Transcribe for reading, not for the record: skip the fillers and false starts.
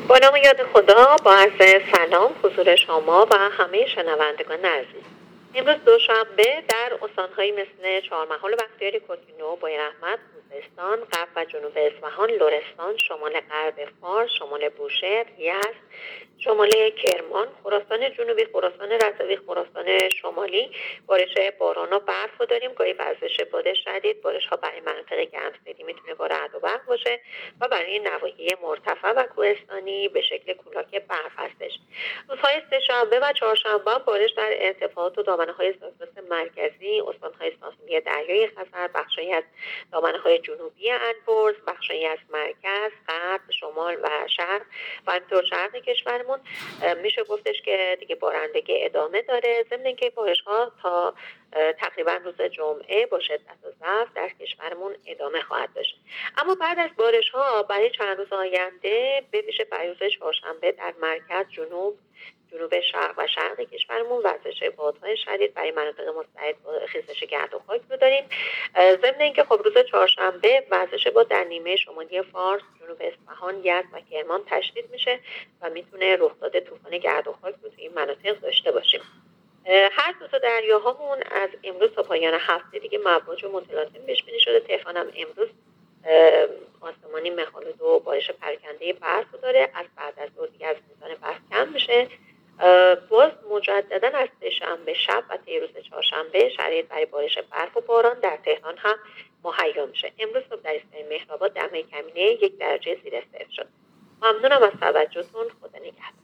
با نام یاد خدا، با عرض سلام حضور شما و همه شنوندگان عزیز. امروز دوشنبه در استان‌هایی مثل چهارمحال و بختیاری کوهگیلو، بویراحمد، خوزستان، غرب و جنوب اصفهان، لرستان، شمال غرب فارس، شمال بوشهر، یزد، شمال کرمان، خراسان جنوبی، خراسان رضوی، خراسان شمالی بارش باران و برف رو داریم. گاهی وزش باد شدید، بارش ها برای مناطق گرمسیری میتونه با رعد و برق باشه و برای نواحی مرتفع و کوهستانی به شکل کولاک برف هستش. روزهای سه‌شنبه و چهارشنبه بارش در ارتفاعات و دامنه‌های زاگرس مرکزی، استان‌های ساحلی دریای خزر، بخشی از دامنه‌های جنوبی البرز، بخشی از مرکز، غرب، شمال و شرق و همینطور شرق کشورمون میشه گفتش که دیگه بارندگی ادامه داره. ضمن اینکه بارش‌ها تا تقریبا روز جمعه با شدت و ضعف در کشورمون ادامه خواهد داشت. اما بعد از بارش‌ها برای چند روز آینده به ویژه برای روز چهارشنبه در مرکز، جنوب شرق و شرق کشورمون وزش بادهای شدید برای مناطق مستعد خیزش گرد و خاک رو داریم. ضمن اینکه خب روز چهارشنبه وزش باد در نیمه شمالی فارس، جنوب اصفهان، یزد و کرمان تشدید میشه و میتونه رخداد طوفان گرد و خاک رو توی این مناطق داشته باشیم. هر دو تا دریاهامون از امروز تا پایان هفته دیگه مواج و متلاطم پیش بینی شده. تهران هم امروز آسمانی مه‌آلود و بارش پراکنده برف رو داره. از بعد از ظهر دیگه از میزان برف کم میشه. باز مجددا از سه‌شنبه شب و طی روز چهارشنبه شرایط برای بارش برف و باران در تهران هم مهیا میشه. امروز صبح در ایستگاه مهرآباد دمای کمینه 1 درجه زیر صفر شد. ممنونم از توجهتون. خدا نگهدار.